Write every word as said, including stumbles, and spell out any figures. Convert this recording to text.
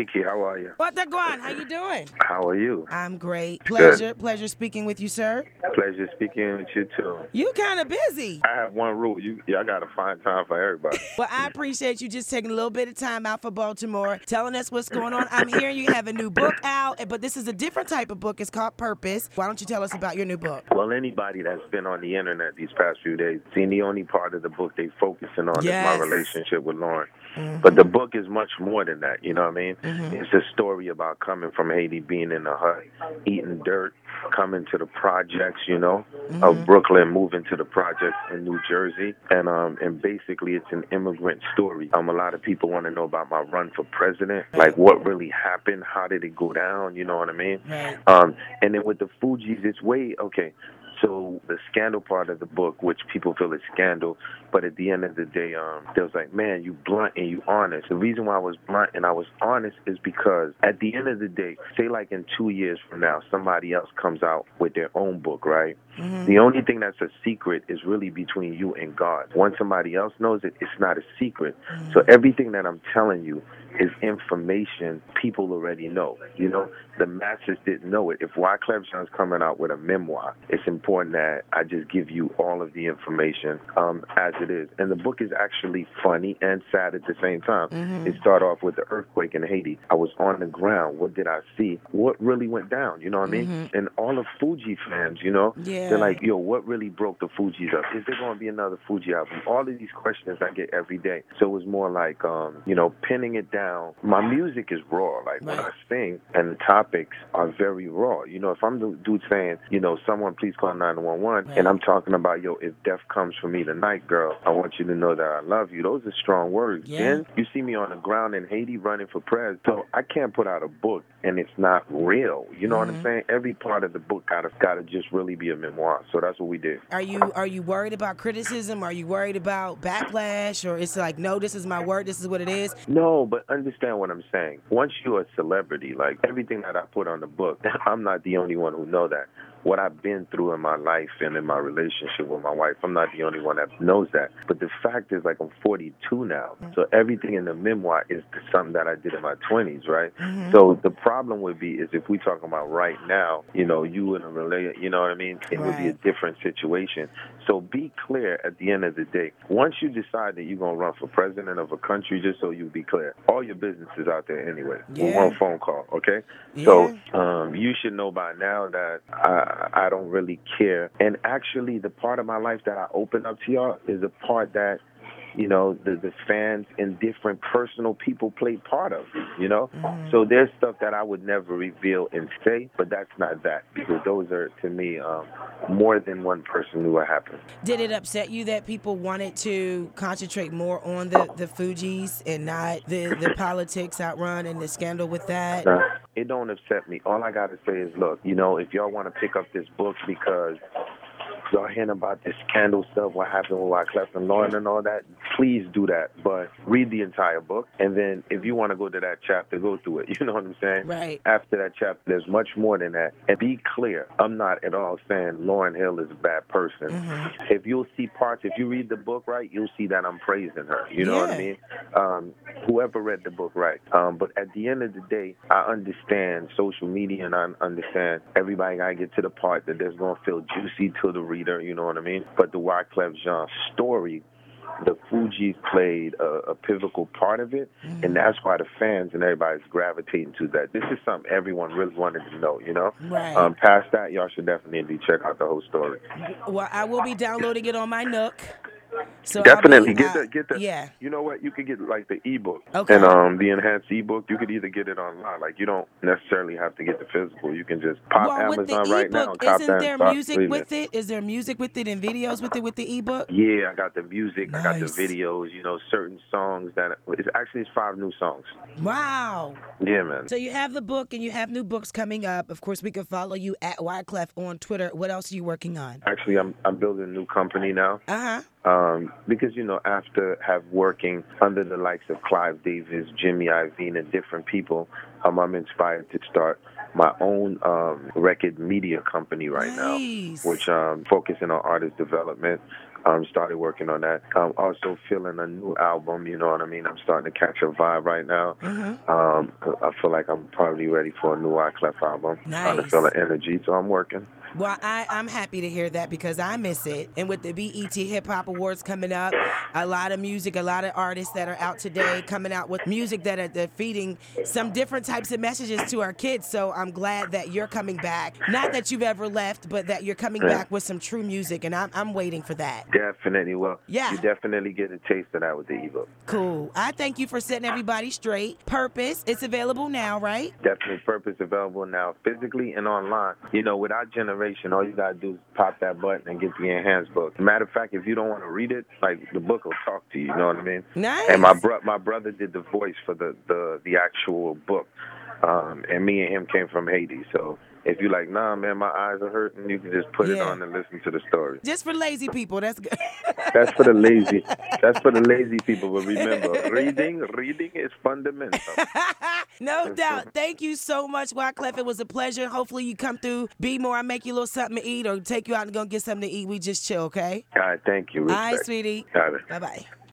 Kiki. How are you? What the guan? How you doing? How are you? I'm great. Pleasure. Good. Pleasure speaking with you, sir. Pleasure speaking with you, too. You kind of busy. I have one rule. You, y'all got to find time for everybody. Well, I appreciate you just taking a little bit of time out for Baltimore, telling us what's going on. I'm hearing you have a new book out, but this is a different type of book. It's called Purpose. Why don't you tell us about your new book? Well, anybody that's been on the internet these past few days, seen the only part of the book they focusing on yes. is my relationship with Lauren. Mm-hmm. But the book is much more than that, you know what I mean? Mm-hmm. It's a story about coming from Haiti, being in a hut, eating dirt, coming to the projects, you know, mm-hmm. of Brooklyn, moving to the projects in New Jersey. And um, and basically it's an immigrant story. Um, a lot of people want to know about my run for president, like what really happened, how did it go down, you know what I mean? Right. Um, and then with the Fugees, it's way, okay, so the scandal part of the book, which people feel is scandal, but at the end of the day, um, they was like, man, you blunt and you honest. The reason why I was blunt and I was honest is because at the end of the day, say like in two years from now, somebody else comes out with their own book, right? Mm-hmm. The only thing that's a secret is really between you and God. Once somebody else knows it, it's not a secret. Mm-hmm. So everything that I'm telling you is information people already know. You know, the masses didn't know it. If Wyclef Jean's coming out with a memoir, it's important that I just give you all of the information um, as it is. And the book is actually funny and sad at the same time. Mm-hmm. It started off with the earthquake in Haiti. I was on the ground. What did I see? What really went down? You know what I mean? Mm-hmm. And all the Fuji fans, you know, yeah. they're like, yo, what really broke the Fugees up? Is there going to be another Fuji album? All of these questions I get every day. So it was more like, um, you know, pinning it down. My music is raw. Like, right. when I sing, and the topics are very raw. You know, if I'm the dude saying, you know, someone please call nine one one, right. and I'm talking about, yo, if death comes for me tonight, girl, I want you to know that I love you. Those are strong words. Yeah. Then you see me on the ground in Haiti running for president. So I can't put out a book and it's not real. You know mm-hmm. what I'm saying? Every part of the book gotta gotta just really be a memoir. So that's what we did. Are you are you worried about criticism? Are you worried about backlash? Or it's like, no, this is my word, this is what it is? No, but understand what I'm saying. Once you're a celebrity, like everything that I put on the book, I'm not the only one who know that. What I've been through in my life and in my relationship with my wife, I'm not the only one that knows that. But the fact is, like, I'm forty-two now. So everything in the memoir is something that I did in my twenties, right? Mm-hmm. So the problem would be is if we talking about right now, you know, you in a relationship, you know what I mean? It right. would be a different situation. So be clear at the end of the day. Once you decide that you're going to run for president of a country, just so you be clear, all your business is out there anyway. Yeah. With one phone call, okay? Yeah. So um, you should know by now that I I don't really care. And actually, the part of my life that I open up to y'all is a part that, you know, the, the fans and different personal people play part of, you know? Mm-hmm. So there's stuff that I would never reveal and say, but that's not that, because those are, to me, um, more than one person knew what happened. Did it upset you that people wanted to concentrate more on the, the Fugees and not the, the politics outrun and the scandal with that? Uh, it don't upset me. All I got to say is, look, you know, if y'all want to pick up this book because y'all hearing about this scandal stuff, what happened with Wyclef and Lauren and all that, please do that. But read the entire book, and then if you want to go to that chapter, go through it. You know what I'm saying? Right. After that chapter, there's much more than that. And be clear, I'm not at all saying Lauryn Hill is a bad person. Mm-hmm. If you'll see parts, if you read the book right, you'll see that I'm praising her. You know yeah. what I mean? Um, whoever read the book right. Um, but at the end of the day, I understand social media, and I understand everybody got to get to the part that that's going to feel juicy to the reader, you know what I mean? But the Wyclef Jean story, the Fugees played a, a pivotal part of it, mm-hmm. and that's why the fans and everybody's gravitating to that. This is something everyone really wanted to know, you know? Right. Um, past that, y'all should definitely check out the whole story. Well, I will be downloading it on my Nook. So Definitely be, get uh, the get the. Yeah. You know what? You could get like the ebook Okay. and um the enhanced ebook. You could either get it online. Like you don't necessarily have to get the physical. You can just pop well, with Amazon the right now. ebook, Cop isn't that there and start music reading with it? Is there music with it and videos with it with the ebook? Yeah, I got the music. Nice. I got the videos. You know, certain songs that it's actually it's five new songs. Wow. Yeah, man. So you have the book and you have new books coming up. Of course, we can follow you at Wyclef on Twitter. What else are you working on? Actually, I'm I'm building a new company now. Uh huh. Um, because, you know, after have working under the likes of Clive Davis, Jimmy Iovine, and different people, um, I'm inspired to start my own um, record media company right nice. now, which um focusing on artist development. Um, started working on that. I'm also feeling a new album, you know what I mean? I'm starting to catch a vibe right now. Mm-hmm. Um, I feel like I'm probably ready for a new Wyclef album. Nice. Trying to feel the energy, so I'm working. Well, I, I'm happy to hear that because I miss it. And with the B E T Hip Hop Awards coming up, a lot of music, a lot of artists that are out today coming out with music that are they're feeding some different types of messages to our kids. So I'm glad that you're coming back. Not that you've ever left, but that you're coming Yeah. back with some true music, and I'm, I'm waiting for that. Definitely. Well, Yeah. you definitely get a taste of that with the ebook. Cool. I thank you for setting everybody straight. Purpose, it's available now, right? Definitely Purpose available now, physically and online. You know, with our generation, all you gotta do is pop that button and get the enhanced book. Matter of fact, if you don't want to read it, like the book will talk to you. You know what I mean? Nice. And my bro- my brother did the voice for the the the actual book, um, and me and him came from Haiti. So if you like, nah, man, my eyes are hurting, you can just put it Yeah. on and listen to the story. Just for lazy people, that's good. That's for the lazy. That's for the lazy people. But remember, reading, reading is fundamental. No doubt. Thank you so much, Wyclef. It was a pleasure. Hopefully you come through, be more, I make you a little something to eat, or take you out and go get something to eat. We just chill, okay? All right, thank you. All right, Respect. sweetie. Got it. Bye-bye.